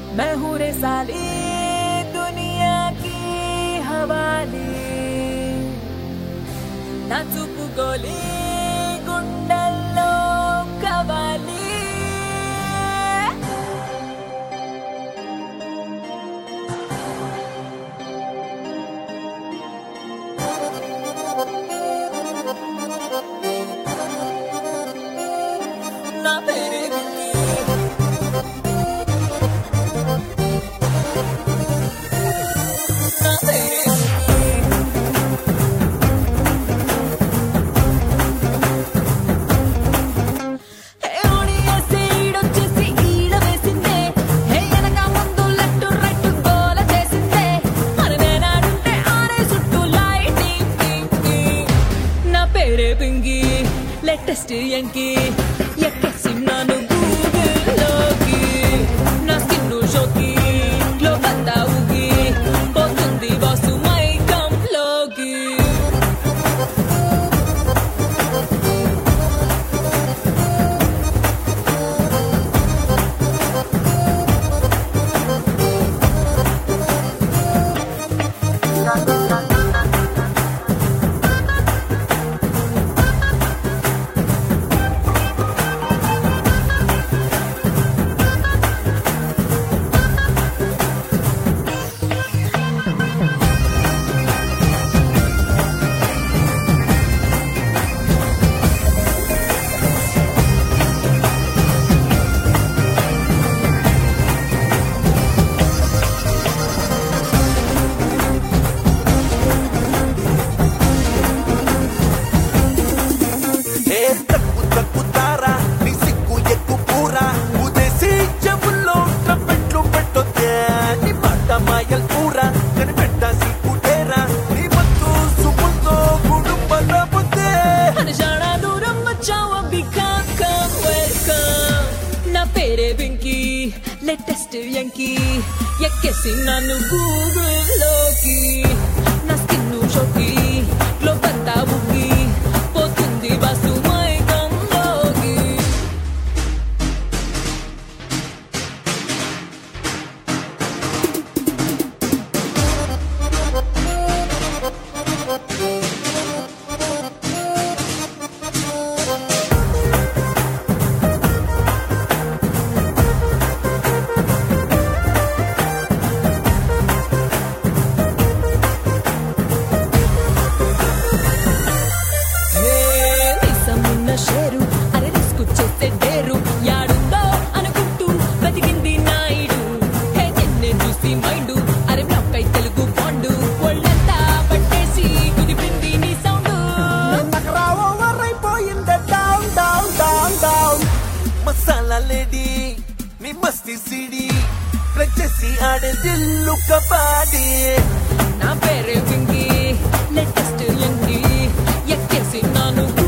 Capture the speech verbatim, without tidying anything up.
मैं हूँ रे साली दुनिया की हवाली ना चुप गोली गुंडल्लो कवाली ना तेरे लेटेस्ट यांकी ఎక్కేసినాను గూగుల్లోకి నా స్కిన్ షోకి గ్లో బందావుకి పోతుంది బాసు మైకంలోకి लेटेस्ट यांकी ఎక్కేసినాను గూగుల్లోకి నా స్కిన్ షోకి గ్లో బందావుకి పోతుంది బాసు మైకంలోకి मस्ती सीडी प्रचेसी आड़े दिल्लु कबाडी ना पेरे विंगी लेटेस्ट यंगी ఎక్కేసినాను